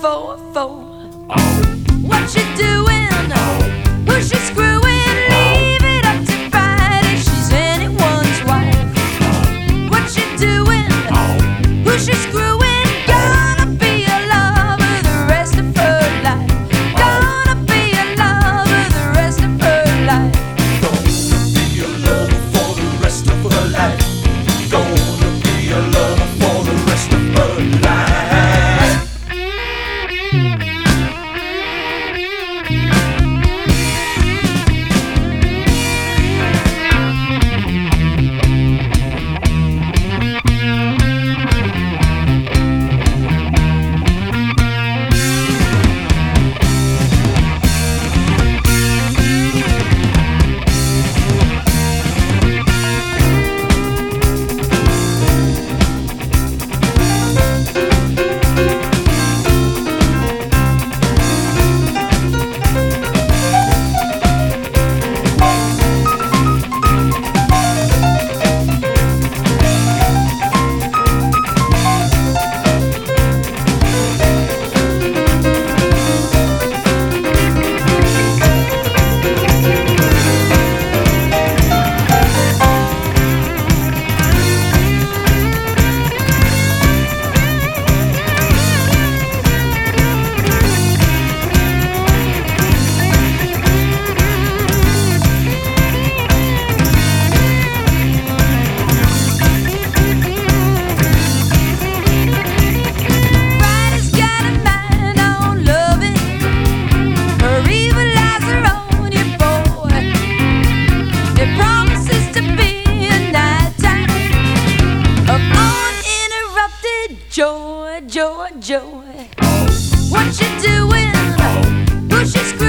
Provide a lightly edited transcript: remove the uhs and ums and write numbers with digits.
4-4. What you doing? Who's she screwing? Leave it up to Friday. She's anyone's wife. What you doing? Who's she screwing? Gonna be a lover the rest of her life. Gonna be a lover the rest of her life. Gonna be a lover for the rest of her life. Gonna be a lover for the rest of her life. Joy, joy, joy. What you doing? Who's she screaming?